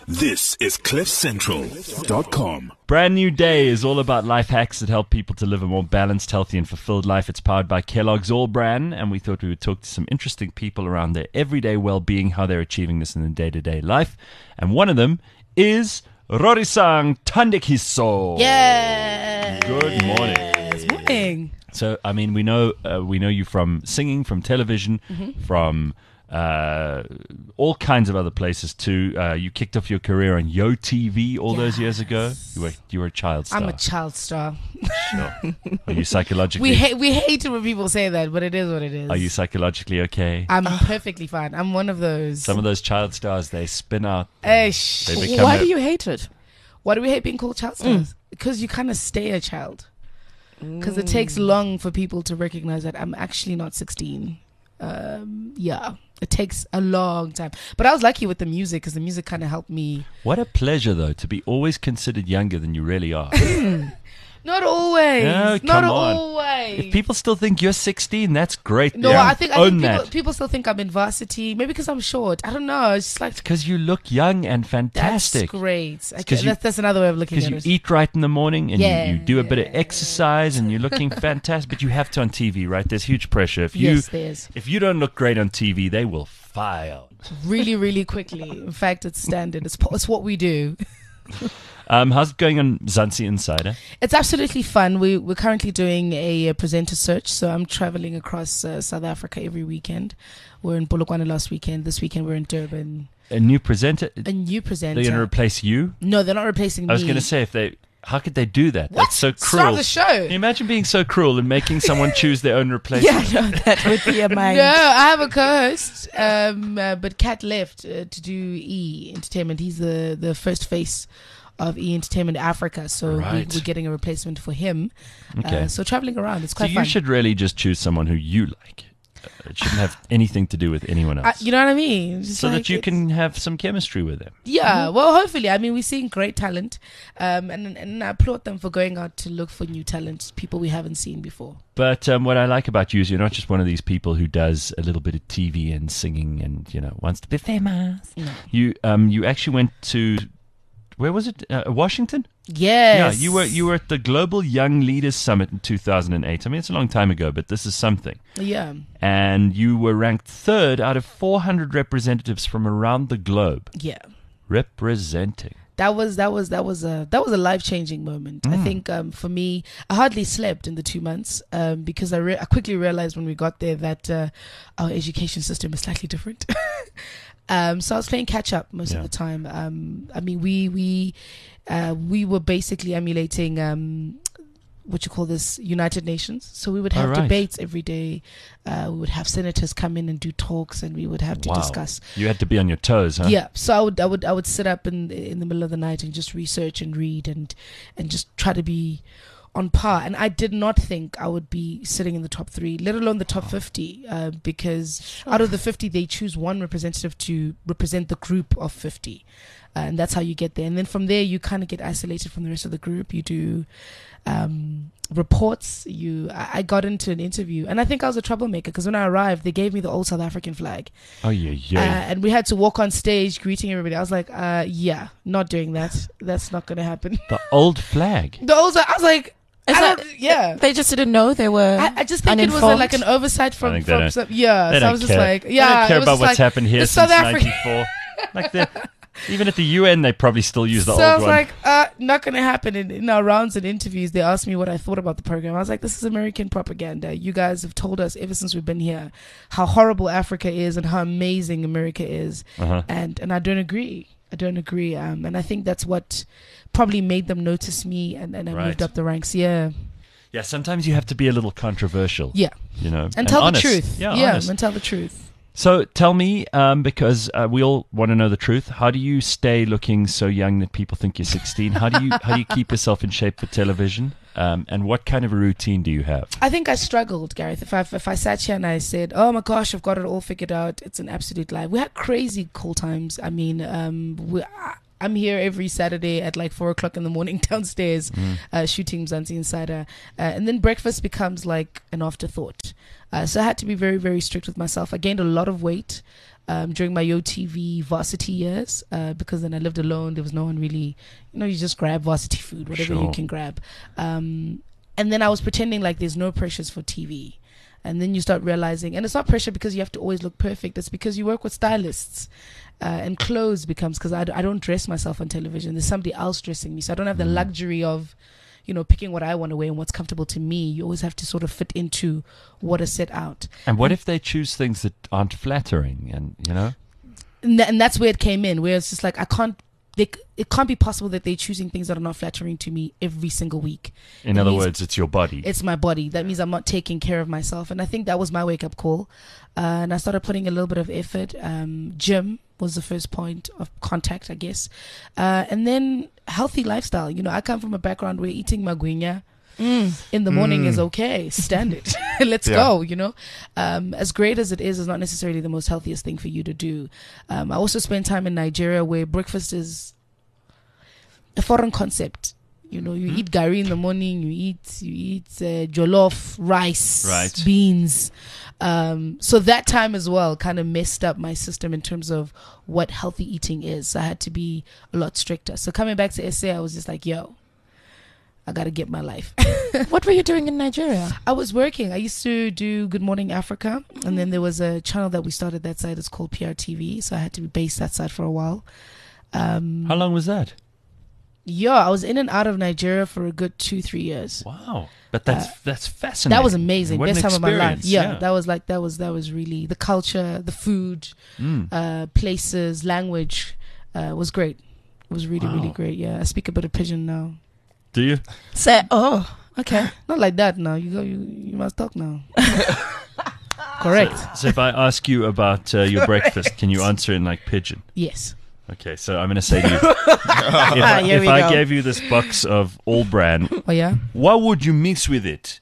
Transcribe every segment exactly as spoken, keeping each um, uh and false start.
This is cliff central dot com. Brand New Day is all about life hacks that help people to live a more balanced, healthy, and fulfilled life. It's powered by Kellogg's All Bran, and we thought we would talk to some interesting people around their everyday well-being, how they're achieving this in their day-to-day life. And one of them is Rorisang Thandekiso. Yeah. Good morning. Yes, morning. So, I mean, we know uh, we know you from singing, from television, mm-hmm. from uh, all kinds of other places too. Uh, you kicked off your career on Yo T V all yes. those years ago. You were you were a child star. I'm a child star. Sure. Are you psychologically? We hate we hate it when people say that, but it is what it is. Are you psychologically okay? I'm perfectly fine. I'm one of those. Some of those child stars, they spin out. Hey, they become Why a, do you hate it? Why do we hate being called child stars? Mm. Because you kind of stay a child. Because it takes long for people to recognize that I'm actually not sixteen. Um, yeah, it takes a long time. But I was lucky with the music because the music kind of helped me. What a pleasure, though, to be always considered younger than you really are. Not always. No, Not come on. always. If people still think you're sixteen, that's great. No, Yeah. I think I Own think people, that. people still think I'm in varsity. Maybe because I'm short. I don't know. It's just like Because you look young and fantastic. that's great. Okay, 'cause you- that's, that's another way of looking Because at you it. eat right in the morning and Yeah. you, you do a bit of exercise and you're looking fantastic. But you have to on T V, right? There's huge pressure. If you Yes, there's if you don't look great on T V, they will fire. really, really quickly. In fact, it's standard. It's po- it's what we do. Um, how's it going on Zansi Insider? It's absolutely fun. We we're currently doing a, a presenter search, so I'm traveling across uh, South Africa every weekend. We're in Polokwane last weekend. This weekend we're in Durban. A new presenter? A new presenter. They're going to replace you? No, they're not replacing me. I was going to say, if they, how could they do that? What? That's so Start cruel. the show. Can you imagine being so cruel and making someone choose their own replacement? Yeah, no, that would be a mind. No, I have a co-host, um, uh, but Kat left uh, to do E Entertainment. He's the, the first face of E Entertainment Africa, so Right. we, we're getting a replacement for him. Okay. Uh, so traveling around, it's So quite you fun. should really just choose someone who you like. Uh, It shouldn't have anything to do with anyone Uh, else. you know what I mean? Just so like that you it's- can have some chemistry with them. Yeah, well, hopefully. I mean, we're seeing great talent, um, and and I applaud them for going out to look for new talent, people we haven't seen before. But um, what I like about you is you're not just one of these people who does a little bit of T V and singing and, you know, wants to be famous. No. You um you actually went to, where was it? Uh, Washington? Yes. Yeah, you were you were at the Global Young Leaders Summit in two thousand eight. I mean, it's a long time ago, but this is something. Yeah. And you were ranked third out of four hundred representatives from around the globe Yeah. representing. That was that was that was a that was a life changing moment. I think um, for me, I hardly slept in the two months um, because I re- I quickly realized when we got there that uh, our education system is slightly different. um, so I was playing catch up most Yeah. of the time. Um, I mean, we we uh, we were basically emulating. Um, what you call this United Nations. So we would have Oh, right. debates every day. Uh, we would have senators come in and do talks, and we would have to Wow. discuss. You had to be on your toes, huh? Yeah, so I would I would I would sit up in in the middle of the night and just research and read and and just try to be on par. And I did not think I would be sitting in the top three, let alone the top fifty, uh, because out of the fifty, they choose one representative to represent the group of fifty, uh, and that's how you get there. And then from there, you kind of get isolated from the rest of the group. You do um, reports. You, I, I got into an interview, and I think I was a troublemaker because when I arrived, they gave me the old South African flag. Oh, yeah, Uh, yeah. and we had to walk on stage greeting everybody. I was like, uh, yeah, not doing that. That's not going to happen. the old flag. The old, I was like, Is I that- don't- yeah. They just didn't know they were. I, I just think it was a, uninformed? like an oversight from, think they from don't- some, yeah. They So don't I was just care. like, They yeah. don't care it was about just what's like, happened here it's since South Africa. ninety-four. Like the, even at the U N, they probably still use the So old I was one. like, uh, not going to happen. In, in our rounds and interviews, they asked me what I thought about the program. I was like, this is American propaganda. You guys have told us ever since we've been here how horrible Africa is and how amazing America is. uh-huh. and and I don't agree. I don't agree. Um, and I think that's what probably made them notice me, and, and I Right. moved up the ranks. Yeah, Yeah, sometimes you have to be a little controversial. yeah, You know, and, tell honest. the truth. Yeah, yeah, honest. and tell the truth. So tell me, um, because uh, we all want to know the truth. How do you stay looking so young that people think you're sixteen? How do you how do you keep yourself in shape for television? Um, and what kind of a routine do you have? I think I struggled, Gareth. If I if I sat here and I said, "Oh my gosh, I've got it all figured out," it's an absolute lie. We had crazy call times. I mean, um, we, I, I'm here every Saturday at like four o'clock in the morning downstairs, Mm. uh, shooting Mzansi Insider, uh, and then breakfast becomes like an afterthought. Uh, so I had to be very, very strict with myself. I gained a lot of weight. um, during my Yo T V varsity years, uh, because then I lived alone. There was no one really, you know, you just grab varsity food, whatever Sure. you can grab. Um, and then I was pretending like there's no pressures for T V. And then you start realizing, and it's not pressure because you have to always look perfect. It's because you work with stylists. Uh, and clothes becomes, because I, d- I don't dress myself on television. There's somebody else dressing me. So I don't have the luxury of, you know, picking what I want to wear and what's comfortable to me. You always have to sort of fit into what is set out. And what if they choose things that aren't flattering? And you know, And, th- and that's where it came in, where it's just like, I can't, they, c- it can't be possible that they're choosing things that are not flattering to me every single week. in It other means- words, it's your body. It's my body. That means I'm not taking care of myself. And I think that was my wake up call. Uh, and I started putting a little bit of effort. Um, gym was the first point of contact, I guess. Uh, and then healthy lifestyle. You know, I come from a background where eating magwinya in the morning is okay. Standard. Let's Yeah. go, you know. Um, as great as it is, is not necessarily the most healthiest thing for you to do. Um, I also spent time in Nigeria where breakfast is a foreign concept. You know, you eat gari in the morning, you eat you eat uh, jollof, rice, Right. beans. Um, so that time as well kind of messed up my system in terms of what healthy eating is. So I had to be a lot stricter. So coming back to S A, I was just like, yo, I got to get my life. What were you doing in Nigeria? I was working. I used to do Good Morning Africa. And then there was a channel that we started that side. It's called P R T V. So I had to be based that side for a while. Um, How long was that? yeah, I was in and out of Nigeria for a good two, three years. Wow, but that's that's fascinating. That was amazing. What Best an time of my life. experience, Yeah, that was like that was that was really the culture, the food, Mm. uh, places, language uh, was great. It was really really Wow. great. Yeah, I speak a bit of pidgin now. Do you? Say, oh, okay. Not like that now. You go. You you must talk now. Correct. So if I ask you about uh, your breakfast, can you answer in like pigeon? Yes. Okay, so I'm going to say to you, if, I, Here if we I go. gave you this box of All Bran, Oh yeah. what would you mix with it?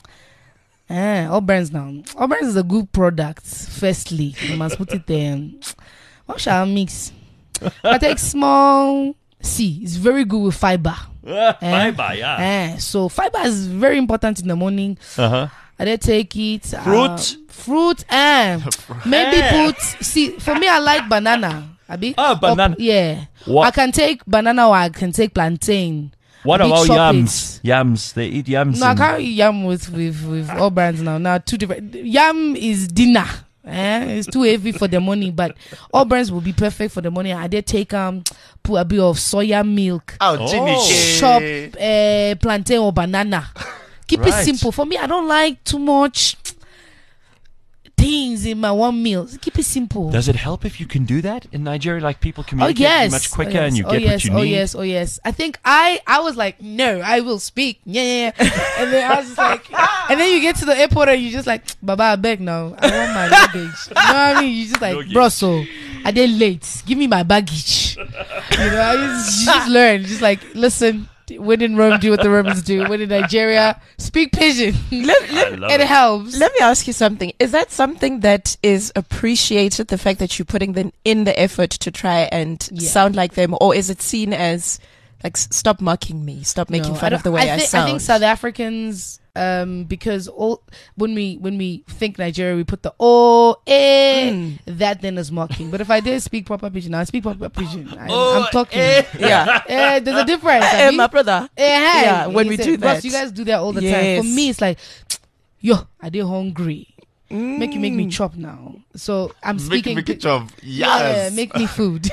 Eh, all brands now. All brands is a good product. Firstly, you must put it there. What shall I mix? I take small. See, it's very good with fiber. Uh, fiber, yeah. Eh, so fiber is very important in the morning. Uh-huh. I did take it. Fruit? Uh, fruit. Eh. Maybe put. See, for me, I like banana. Abi? Ah, banana. Or- yeah. What- I can take banana or I can take plantain. What Big about chop yams? Yams. They eat yams. No, I and- can't eat yam with, with, with all brands now. Now, two different. Yam is dinner. Eh? It's too heavy for the morning, but all brands will be perfect for the morning. I did take um put a bit of soya milk, Oh, Oh. Jimmy chop uh, plantain or banana. Keep Right. it simple. For me, I don't like too much things in my one meal. Keep it simple. Does it help if you can do that in Nigeria? Like people Oh communicate yes, much quicker oh, yes. and you oh, get yes. what you oh, need. yes, oh yes. I think I I was like, no, I will speak. Yeah, yeah, yeah. And then I was just like, and then you get to the airport and you just like, Baba, I beg now. I want my luggage. You know what I mean? You just like, Luggage. bro, so I did late. Give me my baggage. You know, I just, you just learn. Just like, listen. When in Rome, do what the Romans do. When in Nigeria, speak pidgin. I love It it. helps. Let me ask you something. Is that something that is appreciated, the fact that you're putting them in the effort to try and Yeah. sound like them? Or is it seen as, like, s- stop mocking me, stop making No, fun I of the don't- way I, I, thi- sound? I think South Africans, um, because all when we when we think Nigeria, we put the oh eh Mm. that then is mocking. But if I did speak proper pidgin, I speak proper pidgin. I, Oh, I'm talking. eh. Yeah. Eh, there's a difference. Eh, Abi? my brother. Eh, hey. Yeah, when He we said, do "Boss, that." you guys do that all the time. Yes. For me, it's like, yo, I did hungry. Make you make me Mm. chop now. So I'm Make, speaking. make a job. Yeah, Yes. make me food.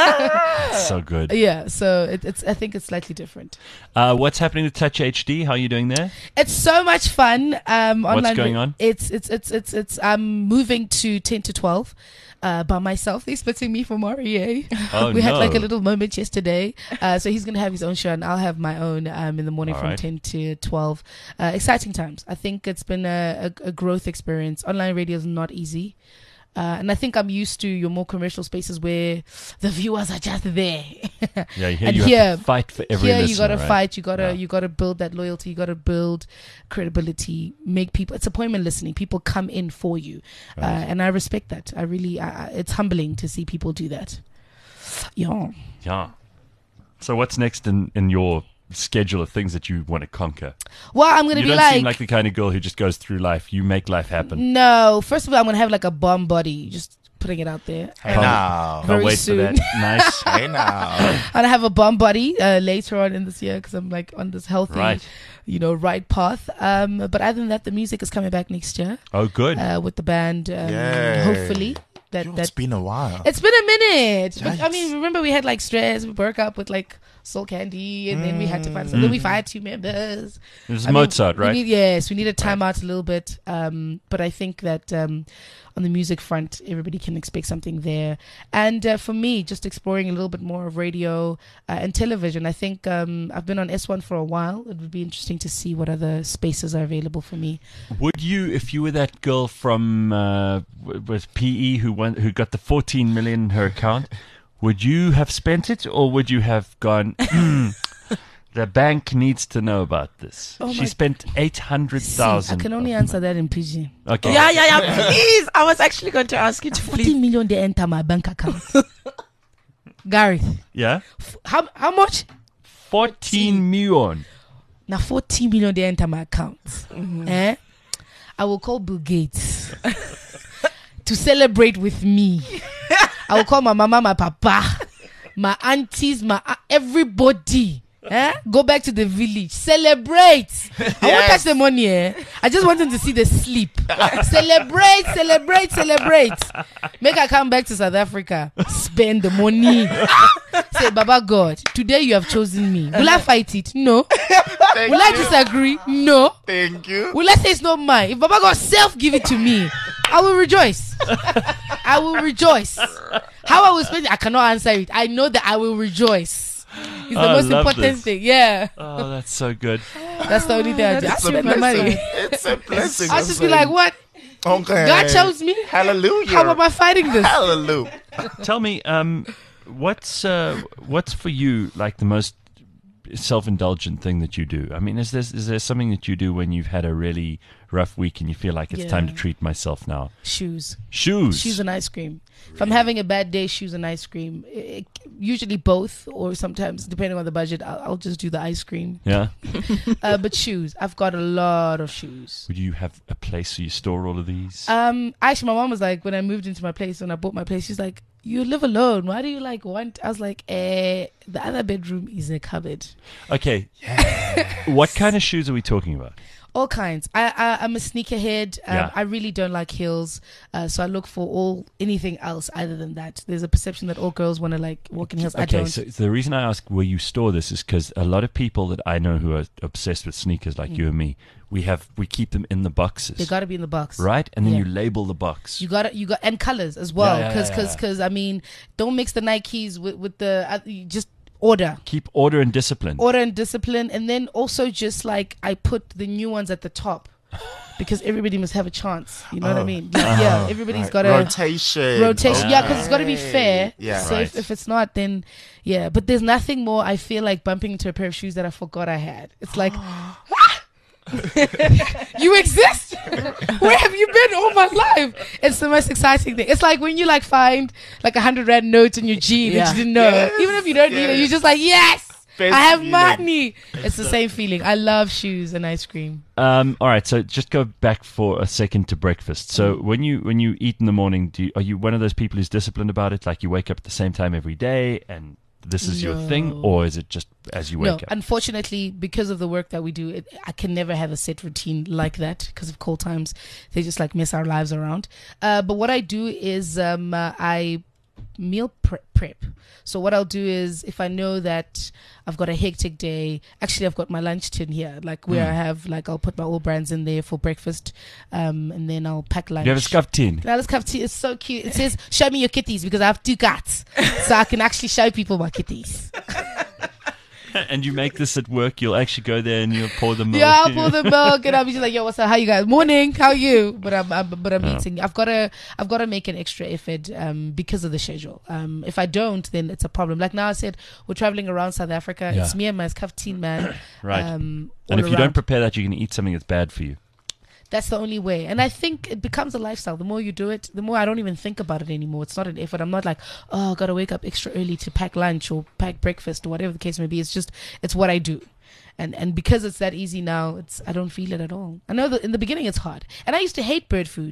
So good. Yeah, so it, it's. I think it's slightly different. Uh, what's happening with Touch H D? How are you doing there? It's so much fun. Um, What's online going on? It's it's it's it's it's. I'm moving to ten to twelve, uh, by myself. They're splitting me from R E A. Oh, we had no. like a little moment yesterday. Uh, so he's gonna have his own show, and I'll have my own. Um, in the morning All from right. ten to twelve. Uh, exciting times. I think it's been a, a, a growth experience. Online radio is not easy. Uh, and I think I'm used to your more commercial spaces where the viewers are just there. Yeah, here And you here- have to fight for every Here listener, you gotta right? fight. You gotta Yeah. you gotta build that loyalty. You gotta build credibility. Make people. It's appointment listening. People come in for you, uh, Right. and I respect that. I really. I, I- it's humbling to see people do that. Yeah. Yeah. So what's next in, in your schedule of things that you want to conquer? Well, I'm gonna You be don't like, seem like the kind of girl who just goes through life. You make life happen. no. First of all, I'm gonna have like a bomb body. Just putting it out there. Hey Can't- now. Can't Very wait soon. for that. Nice. Hey now. And I have a bomb body uh, later on in this year because I'm like on this healthy, Right. you know, right path. Um, but other than that, the music is coming back next year Oh, good. uh, with the band. Um, Yay. hopefully, that Yo, that it's been a while. it's been a minute. But, I Yikes. mean, remember we had like stress. We broke up with like Soul Candy, and then we had to find. So then we fired two members. It was I mean, Mozart, we right? need- yes, we need a time out a little bit. Um, but I think that um, on the music front, everybody can expect something there. And uh, for me, just exploring a little bit more of radio uh, and television. I think um, I've been on S one for a while. It would be interesting to see what other spaces are available for me. Would you, if you were that girl from uh, w- with P E who won, who got the fourteen million in her account, would you have spent it, or would you have gone? "Hmm, the bank needs to know about this. Oh she my- spent eight hundred See, thousand. I can only answer that in Pidgin. Okay. Yeah, yeah, yeah. Please. I was actually going to ask you to Forty please. million they enter my bank account. Gareth, Yeah. f- how how much? Fourteen million. Now forty million they enter my account. Eh? I will call Bill Gates to celebrate with me. I will call my mama, my papa, my aunties, my a- everybody. Eh? Go back to the village. Celebrate. I won't Yes. touch the money. Eh? I just want them to see the sleep. Celebrate, celebrate, celebrate. Make I come back to South Africa. Spend the money. Say, Baba God, today you have chosen me. Will I fight it? No. Thank Will I you. disagree? No. Thank you. Will I say it's not mine? If Baba God self give it to me, I will rejoice. I will rejoice. How I will spend it, I cannot answer it. I know that I will rejoice. It's the I most love important this. thing. Yeah. Oh, that's so good. That's the only thing I do. I It's a spend the money. blessing. It's a blessing. I just be like, what? okay. God chose me? Hallelujah. How am I fighting this? Hallelujah. Tell me, um, what's uh, what's for you like the most self-indulgent thing that you do? I mean, is there is there something that you do when you've had a really rough week and you feel like it's time to Yeah. treat myself now? Shoes. Shoes. Shoes and ice cream. If I'm having a bad day, shoes and ice cream. It, it- usually both, or sometimes, depending on the budget, I'll, I'll just do the ice cream. Yeah. Uh, but shoes. I've got a lot of shoes. Would you have a place where you store all of these? Um, actually, my mom was like, when I moved into my place, when I bought my place, she's like, you live alone. Why do you like want? I was like, eh, the other bedroom is a cupboard. Okay. What kind of shoes are we talking about? All kinds. I, I I'm a sneakerhead. Um, Yeah. I really don't like heels, uh, so I look for all anything else other than that. There's a perception that all girls want to like walk in heels. I Okay, don't. so the reason I ask where you store this is because a lot of people that I know who are obsessed with sneakers, like you and me, we have we keep them in the boxes, Mm. They got to be in the box, right? And then Yeah. you label the box. You got to you got and colors as well, Yeah, yeah, because yeah, because yeah. because I mean, don't mix the Nikes with with the uh, you just order. Keep order and discipline. Order and discipline, and then also just like I put the new ones at the top because everybody must have a chance. You know what I Oh. mean? Like, yeah, everybody's Right. got a rotation. rotation. Yeah, because it's got to be fair. Yeah. So if, Right. if it's not, then yeah. But there's nothing more. I feel like bumping into a pair of shoes that I forgot I had. It's like. You exist? Where have you been all my life? It's the most exciting thing. It's like when you like find like a hundred rand notes in your jean Yeah. that you didn't know. Yes. Even if you don't need it, Yes. you're just like, yes, Best I have feeling. money. It's the same feeling. I love shoes and ice cream. Um, all right, so just go back for a second to breakfast. So Mm. when you when you eat in the morning, do you, are you one of those people who's disciplined about it? Like you wake up at the same time every day, and this is your thing, No. or is it just as you wake No, up? unfortunately, because of the work that we do, it, I can never have a set routine like that because of cold times. They just like mess our lives around. Uh, but what I do is um, uh, I meal pre- prep. So what I'll do is if I know that I've got a hectic day, actually I've got my lunch tin here, like where Mm. I have like I'll put my all brands in there for breakfast, um, and then I'll pack lunch. you have a scuff tin. Now this cup of tea is so cute. It says, "Show me your kitties," because I have two cats, so I can actually show people my kitties. And you make this at work, you'll actually go there and you'll pour the milk. Yeah, I'll and pour you- the milk and I'll be just like, "Yo, what's up? How you guys? Morning, how you?" But I'm, I'm but I'm Yeah. eating. I've got to I've got to make an extra effort um, because of the schedule. Um, if I don't, then it's a problem. Like now, I said we're traveling around South Africa. Yeah. It's me and my scuffteen man. Right. Um, and all if you don't around. prepare that, you're going to eat something that's bad for you. That's the only way. And I think it becomes a lifestyle. The more you do it, the more I don't even think about it anymore. It's not an effort. I'm not like, oh, I got to wake up extra early to pack lunch or pack breakfast or whatever the case may be. It's just, it's what I do. And and because it's that easy now, it's I don't feel it at all. I know that in the beginning it's hard. And I used to hate bird food.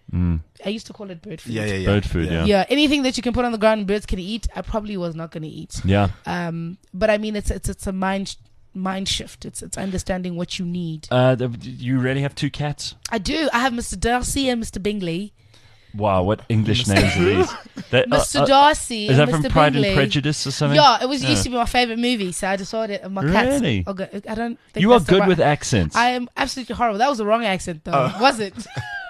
Mm. I used to call it bird food. Yeah, yeah, yeah. Bird food, yeah. Yeah, anything that you can put on the ground and birds can eat, I probably was not going to eat. Yeah. Um, but I mean, it's it's it's a mind mind shift. It's it's understanding what you need. Uh, th- you really have two cats? I do. I have Mister Darcy and Mister Bingley. Wow, what English names are these? That, uh, Mister uh, Darcy is that and from Mister Pride Bingley. and Prejudice or something? Yeah, it was Yeah. used to be my favorite movie, so I decided my cats. Really? Oh, God, I don't. Think You are that's the good right- with accents. I am absolutely horrible. That was the wrong accent, though, Oh. was it?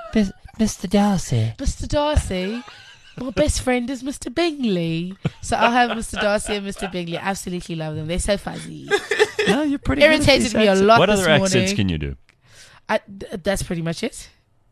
Mister Darcy. Mister Darcy. My best friend is Mister Bingley. So I'll have Mister Darcy and Mister Bingley. I absolutely love them. They're so fuzzy. No, you're pretty good at Irritated these me a accents. lot What this other accents morning. can you do? I, th- that's pretty much it.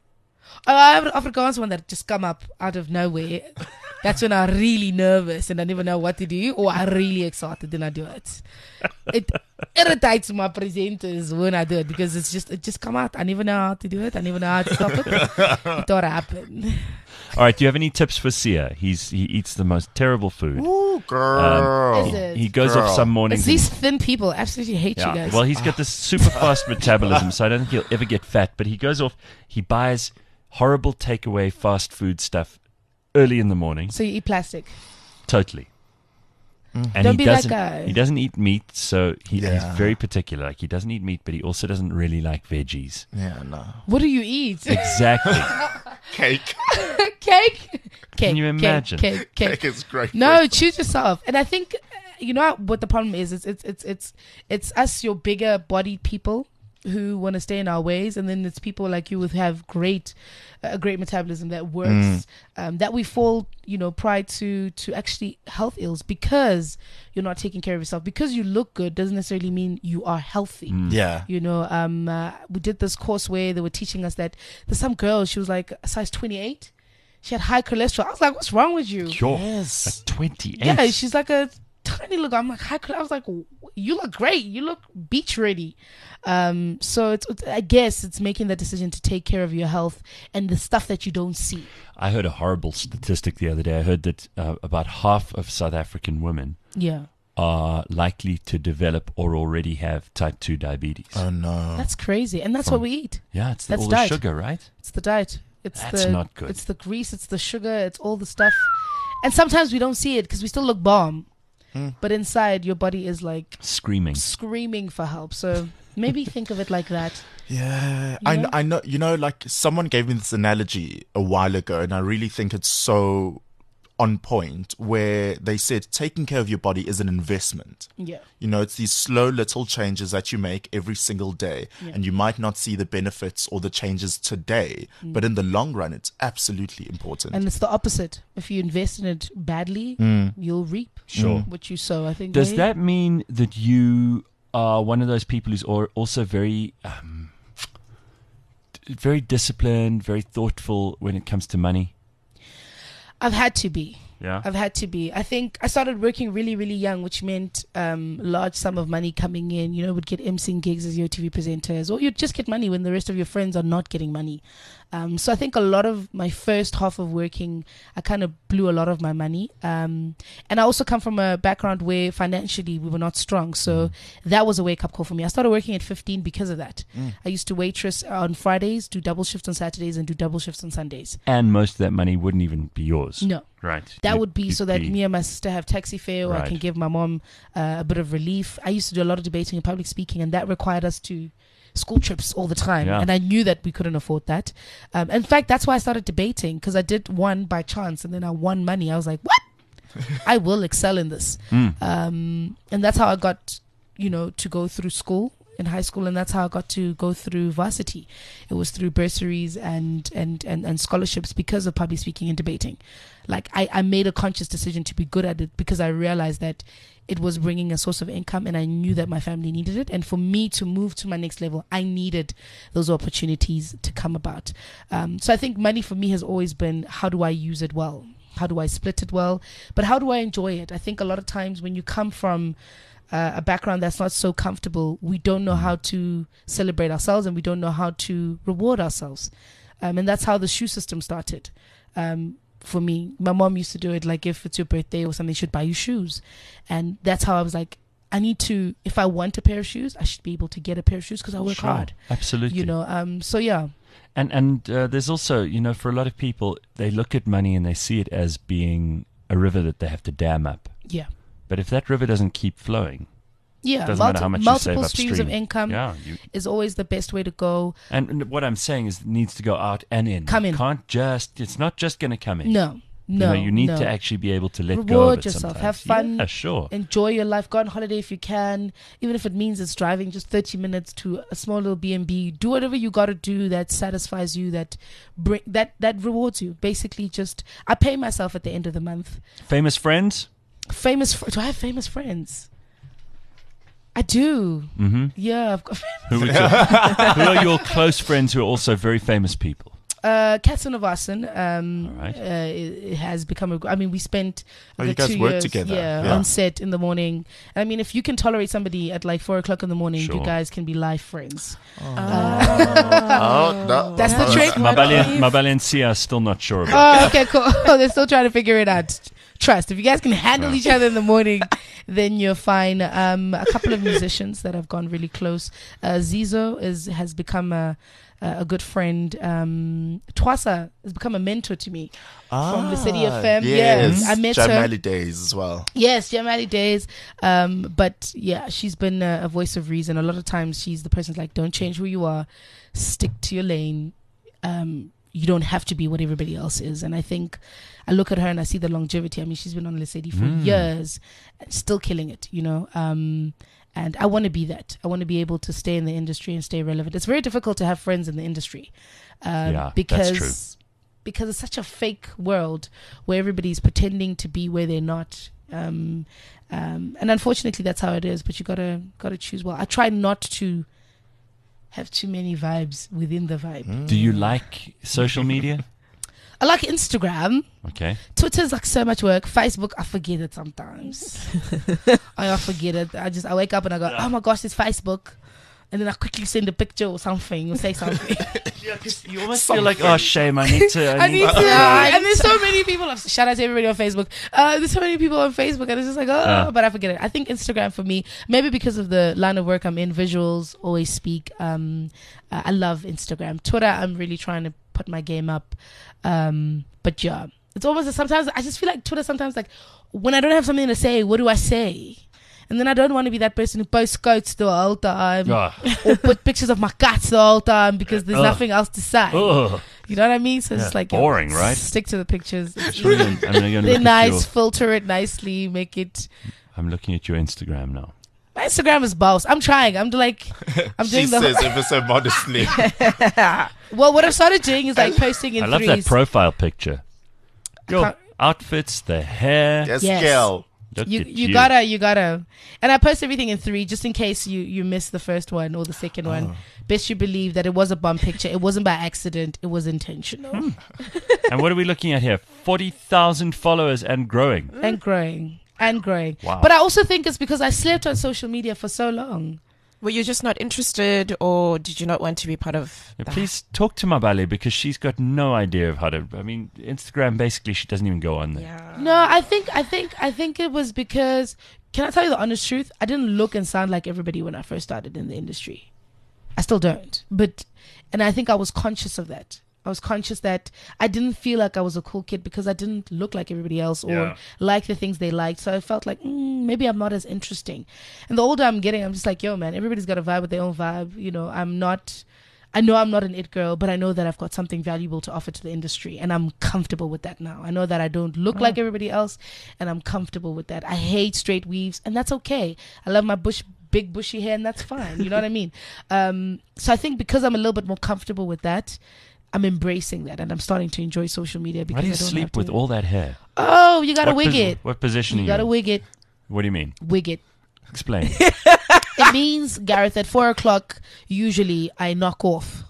Oh, I have an Afrikaans one that just come up out of nowhere. That's when I'm really nervous and I never know what to do, or I'm really excited and I do it. It irritates my presenters when I do it because it's just it just come out. I never know how to do it. I never know how to stop it. It don't happen. All right, do you have any tips for Sia? He's He eats the most terrible food. Ooh, girl. Is it? He goes Girl. off some mornings. It's these thin people. I absolutely hate Yeah. you guys. Well, he's got this super fast metabolism, so I don't think he'll ever get fat. But he goes off, he buys horrible takeaway fast food stuff early in the morning. so you eat plastic. Totally. And Don't he be that doesn't, guy. He doesn't eat meat, so he, Yeah. he's very particular. Like, he doesn't eat meat, but he also doesn't really like veggies. Yeah, no. What do you eat? Exactly. Cake. Cake. Cake. Can you cake, imagine? Cake. Cake. Cake is great. No, choose yourself. And I think uh, you know what the problem is. It's it's it's it's it's us, your bigger bodied people, who want to stay in our ways, and then it's people like you who have great a great metabolism that works. Mm. Um, that we fall, you know, pride to to actually health ills because you're not taking care of yourself. Because you look good doesn't necessarily mean you are healthy. Yeah. You know, um, uh, we did this course where they were teaching us that there's some girl, she was like a size twenty-eight. She had high cholesterol. I was like, what's wrong with you? Sure. Yes. At twenty-eight. Yeah, she's like a tiny look. I'm like, high chole- I was like, you look great. You look beach ready. Um, so it's, it's, I guess it's making the decision to take care of your health and the stuff that you don't see. I heard a horrible statistic the other day. I heard that uh, about half of South African women Yeah. are likely to develop or already have type two diabetes. Oh, no. That's crazy. And that's From- what we eat. yeah, it's the, that's all diet. the sugar, right? It's the diet. It's That's the, not good. It's the grease. It's the sugar. It's all the stuff. And sometimes we don't see it because we still look bomb. Mm. But inside, your body is like Screaming. screaming for help. So maybe think of it like that. Yeah, I, You kn- know? I know. You know, like someone gave me this analogy a while ago, and I really think it's so on point. Where they said taking care of your body is an investment. Yeah. You know, it's these slow little changes that you make every single day, Yeah. and you might not see the benefits or the changes today, but in the long run, it's absolutely important. And it's the opposite. If you invest in it badly, Mm. you'll reap Sure. what you sow. I think. Does eh? that mean that you are one of those people who's al- also very, um, d- very disciplined, very thoughtful when it comes to money? I've had to be. Yeah. I've had to be. I think I started working really, really young, which meant um, large sum of money coming in. You know, would get emceeing gigs as your T V presenters, or you'd just get money when the rest of your friends are not getting money. Um, so I think a lot of my first half of working, I kind of blew a lot of my money. Um, and I also come from a background where financially we were not strong. So that was a wake up call for me. I started working at fifteen because of that. I used to waitress on Fridays, do double shifts on Saturdays, and do double shifts on Sundays. And most of that money wouldn't even be yours. No. Right. That You'd- would be you'd so that be- me and my sister have taxi fare, or I Right. can give my mom uh, a bit of relief. I used to do a lot of debating and public speaking, and that required us to school trips all the time. Yeah. And I knew that we couldn't afford that. Um, in fact, that's why I started debating, because I did one by chance, and then I won money. I was like, what? I will excel in this. Mm. Um, and that's how I got, you know, to go through school in high school, and that's how I got to go through varsity. It was through bursaries and and and, and scholarships because of public speaking and debating. Like I, I made a conscious decision to be good at it because I realized that it was bringing a source of income, and I knew that my family needed it. And for me to move to my next level, I needed those opportunities to come about. Um, so I think money for me has always been, how do I use it well? How do I split it well? But how do I enjoy it? I think a lot of times when you come from uh, a background that's not so comfortable, we don't know how to celebrate ourselves, and we don't know how to reward ourselves. Um, and that's how the shoe system started. Um, for me, my mom used to do it, like if it's your birthday or something, she'd buy you shoes. And that's how I was like, I need to, if I want a pair of shoes, I should be able to get a pair of shoes because I work Sure. hard. Absolutely. You know, um, so yeah. And and uh, there's also, you know, for a lot of people, they look at money and they see it as being a river that they have to dam up. Yeah. But if that river doesn't keep flowing, Yeah, doesn't multi- matter how much you multiple save streams of upstream. income Yeah, you, is always the best way to go. and, and what I'm saying is, it needs to go out and in. Come in. Can't just. It's not just going to come in. No, You no, know, you need no. to actually be able to let go of Reward it yourself. sometimes. Have fun. Yeah, sure. Enjoy your life. Go on holiday if you can, even if it means it's driving just thirty minutes to a small little B and B. Do whatever you got to do that satisfies you, that bring that that rewards you. Basically, just I pay myself at the end of the month. Famous friends. Famous? Fr- do I have famous friends? I do. Mm-hmm. Yeah, I've got. Who, would you, who are your close friends who are also very famous people? Uh, Katsun Navasan um, All right. uh, it has become a. I mean, we spent Oh, the you guys two work years, together. yeah, Yeah. on set in the morning. I mean, if you can tolerate somebody at like four o'clock in the morning, Sure. you guys can be life friends. Oh, no. That's the Oh, trick. Mabali Mabali and Sia are still not sure about. Oh, okay, cool. They're still trying to figure it out. Trust. If you guys can handle each other in the morning, then you're fine. Um, a couple of musicians that have gone really close. Uh, Zizo is has become a a good friend. Um, Twasa has become a mentor to me from the City F M. Yes, Yeah, I met Jam her. Alley days as well. Yes, Jamali Days. Um, but yeah, she's been a, a voice of reason. A lot of times she's the person like, don't change who you are, stick to your lane. Um, you don't have to be what everybody else is. And I think I look at her and I see the longevity. I mean, she's been on Lesedi for Mm. years, and still killing it, you know. Um, and I want to be that. I want to be able to stay in the industry and stay relevant. It's very difficult to have friends in the industry. Um, Yeah, that's because true. because it's such a fake world where everybody's pretending to be where they're not. Um, um, and unfortunately, that's how it is. But you gotta gotta choose well. I try not to have too many vibes within the vibe. Do you like social media? I like Instagram. Okay. Twitter's like so much work. Facebook, I forget it sometimes. I, I forget it. I just I wake up and I go, oh my gosh, it's Facebook. And then I quickly send a picture or something or say something. Yeah, because you almost feel like, oh, shame, I need to. I I need to. to. And there's so many people. Shout out to everybody on Facebook. Uh, there's so many people on Facebook, and it's just like, oh, Uh. but I forget it. I think Instagram for me, maybe because of the line of work I'm in, visuals always speak. Um, uh, I love Instagram. Twitter, I'm really trying to put my game up. Um, but yeah, it's almost sometimes I just feel like Twitter. Sometimes like when I don't have something to say, what do I say? And then I don't want to be that person who posts quotes the whole time Ah. or put pictures of my cats the whole time because there's Ugh. nothing else to say. Ugh. You know what I mean? So it's Yeah, just like boring, yeah, right? Stick to the pictures. It's I'm gonna, I'm gonna go They're look nice. at your, Filter it nicely. Make it. I'm looking at your Instagram now. My Instagram is boss. I'm trying. I'm like, I'm She doing the. says ever so modestly. Well, what I've started doing is like posting in I love threes. that profile picture. Your can't- outfits, the hair. Yes, Yes. girl. Look you at you gotta you gotta, and I post everything in three just in case you you miss the first one or the second Oh. one. Best you believe that it was a bum picture. It wasn't by accident. It was intentional Hmm. And what are we looking at here? forty thousand followers and growing. and growing and growing. Wow. But I also think it's because I slept on social media for so long. Were you just not interested, or did you not want to be part of Now, that? please talk to Mabale because she's got no idea of how to. I mean, Instagram basically she doesn't even go on there. Yeah. No, I think I think I think it was because can I tell you the honest truth? I didn't look and sound like everybody when I first started in the industry. I still don't. But and I think I was conscious of that. I was conscious that I didn't feel like I was a cool kid because I didn't look like everybody else or Yeah. like the things they liked. So I felt like mm, maybe I'm not as interesting. And the older I'm getting, I'm just like, yo, man, everybody's got a vibe with their own vibe. You know, I'm not. I know I'm not an it girl, but I know that I've got something valuable to offer to the industry, and I'm comfortable with that now. I know that I don't look like everybody else, and I'm comfortable with that. I hate straight weaves, and that's okay. I love my bush, big bushy hair, and that's fine. You know what I mean? Um, so I think because I'm a little bit more comfortable with that, I'm embracing that, and I'm starting to enjoy social media because Why do you I don't have sleep to- with all that hair? Oh, you gotta What wig posi- it. What position You are gotta you in? wig it. What do you mean? Wig it. Explain. It means, Gareth, at four o'clock, usually I knock off.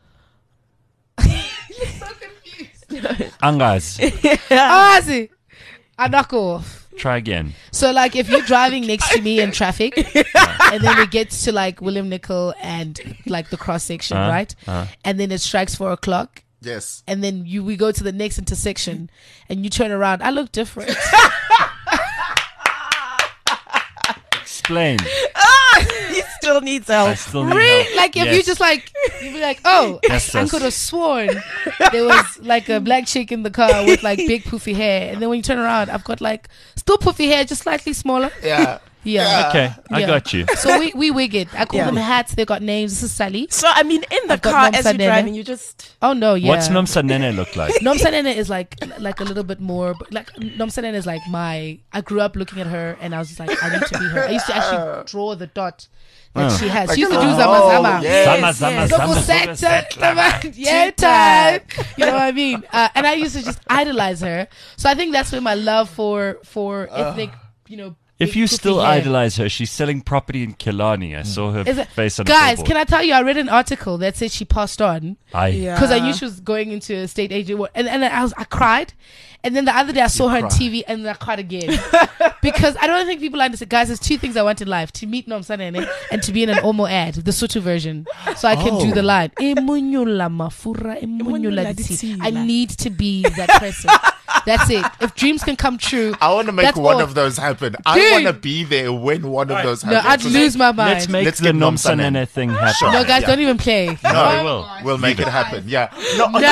Angas. Ah, see, I knock off. Try again. So, like, if you're driving next to me in traffic, and then we get to like William Nicol and like the cross section, Uh, right? uh. And then it strikes four o'clock, Yes. and then you we go to the next intersection, and you turn around. I look different. Explain. He still needs I help. still need Really? help. Like if Yes. you just like You'd be like, oh, I, That's I us. could have sworn there was like a black chick in the car with like big poofy hair. And then when you turn around, I've got like still poofy hair, just slightly smaller. Yeah. Yeah. Okay, I Yeah. got you. So we, we wig it. I call Yeah. them hats. They got names. This is Sally. So I mean, in the I've got car Nomsa as you're Nene. driving, you just Oh no, yeah. What's Nomsa Nene look like? Nomsa Nene is like like a little bit more like Nomsa Nene is like my I grew up looking at her and I was just like I need to be her. I used to actually draw the dot that Oh. she has. Like She used to do the- Zama oh, Zama. yes, Zama, Zama, yes. Zama, Double Zama, set, yeah, time. You know what I mean? Uh, and I used to just idolize her. So I think that's where my love for for ethnic, you know. If big you poofy still hair- idolize her, she's selling property in Killarney. I saw her Is it- face on guys, a can I tell you? I read an article that said she passed on I Yeah. because I knew she was going into a state agent, work. and and I was I cried, and then the other day I saw her on cried. T V and I cried again because I don't think people understand. Guys, there's two things I want in life: to meet Nomsa Nene and to be in an Omo ad, the Soto version, so I can do Oh. the line. "Emunyola mafura, emunyola Emunyola ditsi." ditsi. I need to be that person. That's it. If dreams can come true, I want to make That's one all. of those happen. I Dude. want to be there when one of those no, happens. I'd lose my mind. Let's make Let's the get Nomsa Nomsa Nene. Nene thing happen. Sure. no, guys, Yeah. don't even play. No, we will. We'll make it happen. Yeah. No. No.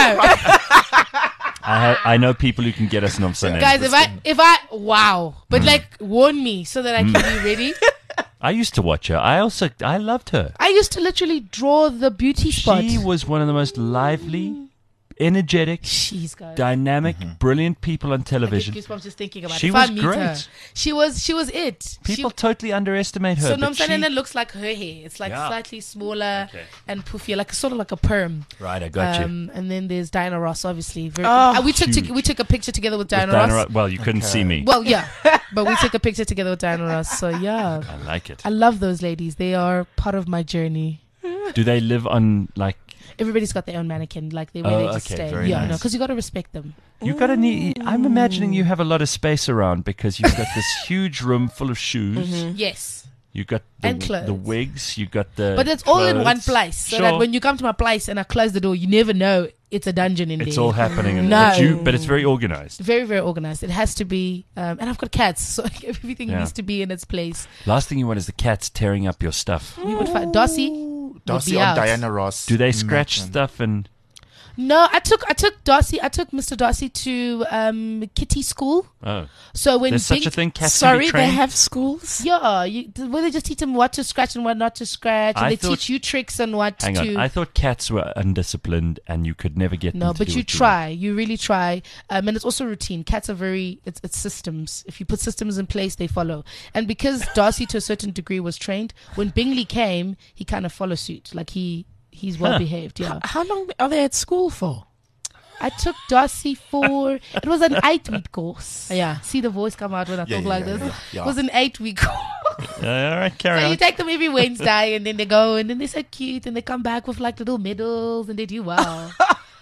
I, ha- I know people who can get us Nomsa Nene. Guys, if I if I wow, but like warn me so that I can be ready. I used to watch her. I also I loved her. I used to literally draw the beauty spot. She was one of the most lively, energetic, Jeez, guys. dynamic, brilliant people on I get television. goosebumps just thinking about She it. If was I meet great. her, she was she was it. People She, totally underestimate her. so but Nomsa she- Nene looks like her hair. It's like Yeah. slightly smaller Okay. and poofier, like sort of like a perm. Right, I got you. Um, and then there's Diana Ross, obviously. Very, Oh, uh, we took huge. to, we took a picture together with With Diana, Diana Ross. Ro- well, you couldn't see me. Well, yeah, but we took a picture together with Diana Ross. So yeah, I like it. I love those ladies. They are part of my journey. Do they live on like? Everybody's got their own mannequin, like they where Oh, they just okay, stay. very Yeah, no, nice. because you got to respect them. You got to need. I'm imagining you have a lot of space around because you've got this huge room full of shoes. Yes. You got the, And clothes. the wigs. You got the. But it's all in one clothes. place, so Sure. that when you come to my place and I close the door, you never know it's a dungeon in It's there. all happening. In No. but, you, but it's very organized. Very, very organized. It has to be, um, and I've got cats, so everything Yeah. needs to be in its place. Last thing you want is the cats tearing up your stuff. We would find Darcy. Darcy be on out. Diana Ross. Do they scratch Imagine. stuff and? No, I took I took Darcy. I took Mister Darcy to um, kitty school. Oh, So when there's such Bing- a thing. Cats can sorry, be they trained. have schools. Yeah, you, where they just teach them what to scratch and what not to scratch, and I they thought- teach you tricks on what Hang to. on, I thought cats were undisciplined and you could never get No, them to but do you what try. You really try. Um, and it's also routine. Cats are very, it's, it's systems. If you put systems in place, they follow. And because Darcy, to a certain degree, was trained, when Bingley came, he kind of followed suit. Like he, he's well behaved. Yeah. How long are they at school for? I took Darcy for, it was an eight week course. Yeah. See the voice come out when I Yeah, talk yeah, like yeah, this? yeah, yeah. It was an eight week course. you do. Uh, all right, carry So on. you take them every Wednesday and then they go and then they're so cute and they come back with like little medals and they do well.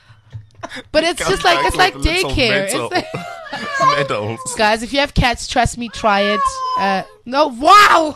But it's Come just like, back it's like with little daycare. medal- It's like, medals. guys, if you have cats, trust me, try it. Uh, no, wow.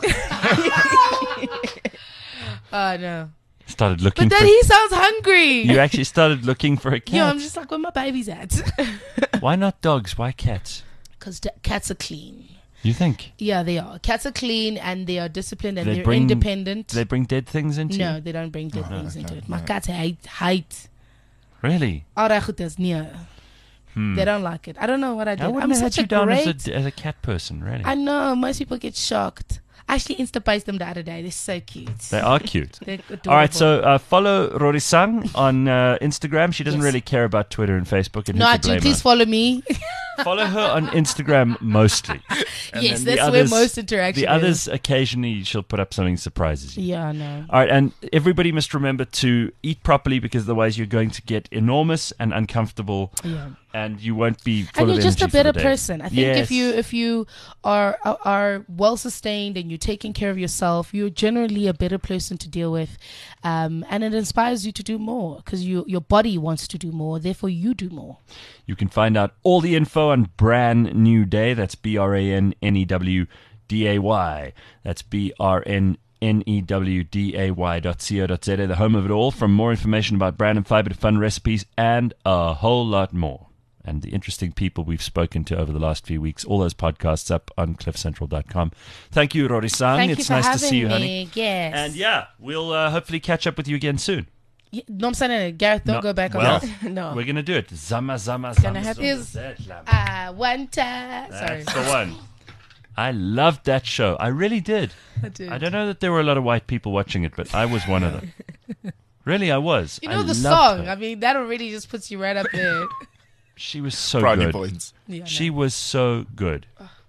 Oh, no. Started looking But for. then he sounds hungry. You actually started looking for a cat. Yeah, I'm just like, where my baby's at? Why not dogs? Why cats? Because cats are clean. You think? Yeah, they are. Cats are clean and they are disciplined and They they're bring- independent. Do they bring dead things into No, you? they don't bring dead things okay, into it. My no. cats hate, hate. Really? Arachutas near. Hmm. They don't like it. I don't know what I did. I I'm wouldn't have such had you a down great. as a, as a cat person, really. I know most people get shocked. I actually insta-paced them the other day. They're so cute. They are cute. They're adorable. All right, so uh, follow Rorisang on uh, Instagram. She doesn't Yes. really care about Twitter and Facebook. And no, who I could do. blame Please her? follow me. Follow her on Instagram mostly. And Yes, then that's the where others- most interaction The is. others, occasionally, she'll put up something that surprises you. Yeah, I know. All right, and everybody must remember to eat properly because otherwise you're going to get enormous and uncomfortable, Yeah. and you won't be full And of you're just a energy for the better day. person. I think Yes. if you if you are are, are well sustained and you're taking care of yourself, you're generally a better person to deal with, um, and it inspires you to do more because you your body wants to do more. Therefore, you do more. You can find out all the info on Brand New Day. That's B R A N N E W D A Y. That's B R N N E W D A Y dot co dot za, the home of it all. For more information about brand and fiber to fun recipes and a whole lot more. And the interesting people we've spoken to over the last few weeks, all those podcasts up on cliff central dot com. Thank you, Rorisang. Thank it's you for nice having to see you, me. honey. Yes. And yeah, we'll uh, hopefully catch up with you again soon. Yeah, Nomsanele, Gareth, don't No, go back well, on that. No. We're gonna do it. Zama zama gonna zama. happen. zama, Is- zama. I want to. Sorry. That's the one. I loved that show. I really did. I did. I don't know that there were a lot of white people watching it, but I was one of them. Really, I was. You I know the loved song. her. I mean, that already just puts you right up there. She was so Brownie good. points. Yeah, She was so good.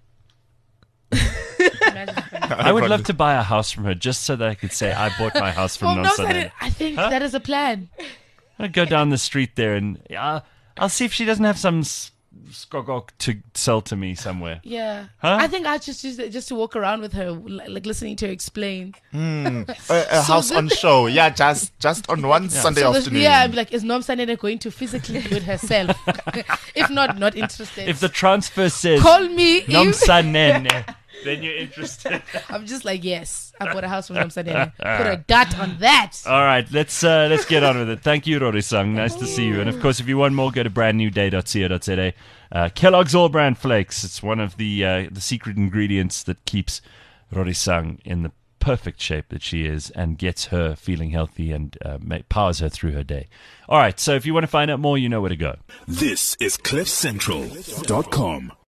Imagine if I- I would love to buy a house from her just so that I could say I bought my house from Well, no, Nomsanele. that- I think Huh? that is a plan. I'd go down the street there and uh, I'll see if she doesn't have some s- skogok to sell to me somewhere. Yeah. Huh? I think I just use it just to walk around with her, li- like listening to her explain. A, a house the- on show. Yeah, just just on one Sunday So this- afternoon. yeah, I'd be like, is Nomsanele going to physically do it herself? If not, not interested. If the transfer says Call me. if- Nomsanele, then you're interested. I'm just like, yes, I bought a house from Nomsanele. Put a dot on that. All right, let's uh, let's get on with it. Thank you, Rorisang. Nice to see you. And of course, if you want more, go to brand new day dot co dot za. Uh, Kellogg's All Brand Flakes. It's one of the uh, the secret ingredients that keeps Rorisang in the perfect shape that she is and gets her feeling healthy and uh, ma- powers her through her day. All right, so if you want to find out more, you know where to go. This is cliff central dot com.